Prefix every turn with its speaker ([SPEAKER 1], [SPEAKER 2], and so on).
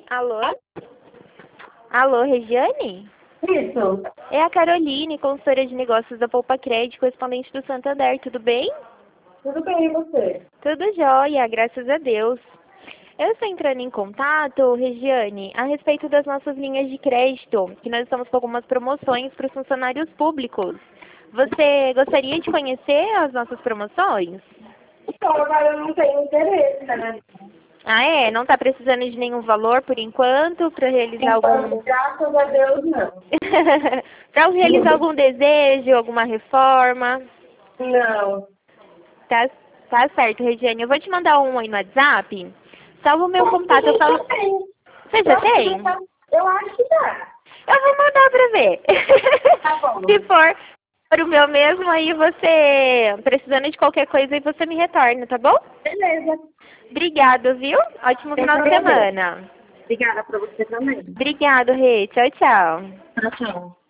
[SPEAKER 1] Alô? Alô, Regiane?
[SPEAKER 2] Isso.
[SPEAKER 1] É a Caroline, consultora de negócios da Poupa Crédito, correspondente do Santander, tudo bem?
[SPEAKER 2] Tudo bem, e você?
[SPEAKER 1] Tudo jóia, graças a Deus. Eu estou entrando em contato, Regiane, a respeito das nossas linhas de crédito, que nós estamos com algumas promoções para os funcionários públicos. Você gostaria de conhecer as nossas promoções?
[SPEAKER 2] Então, agora eu não tenho interesse, né?
[SPEAKER 1] Ah, é? Não está precisando de nenhum valor por enquanto para realizar algum...
[SPEAKER 2] Então, graças a Deus, não.
[SPEAKER 1] para realizar algum desejo, alguma reforma?
[SPEAKER 2] Não.
[SPEAKER 1] Tá, tá certo, Regiane. Eu vou te mandar um aí no WhatsApp. Salva o meu contato. Eu falo...
[SPEAKER 2] Tem.
[SPEAKER 1] Você já tem?
[SPEAKER 2] Eu acho que dá.
[SPEAKER 1] Eu vou mandar pra ver.
[SPEAKER 2] Tá bom.
[SPEAKER 1] Se for para o meu mesmo, aí você, precisando de qualquer coisa, aí você me retorna, tá bom?
[SPEAKER 2] Beleza.
[SPEAKER 1] Obrigado, viu? Ótimo
[SPEAKER 2] Eu
[SPEAKER 1] final de
[SPEAKER 2] agradeço.
[SPEAKER 1] semana.
[SPEAKER 2] Obrigada pra você também.
[SPEAKER 1] Obrigado, Rê. Tchau, tchau.
[SPEAKER 2] Tchau, tchau.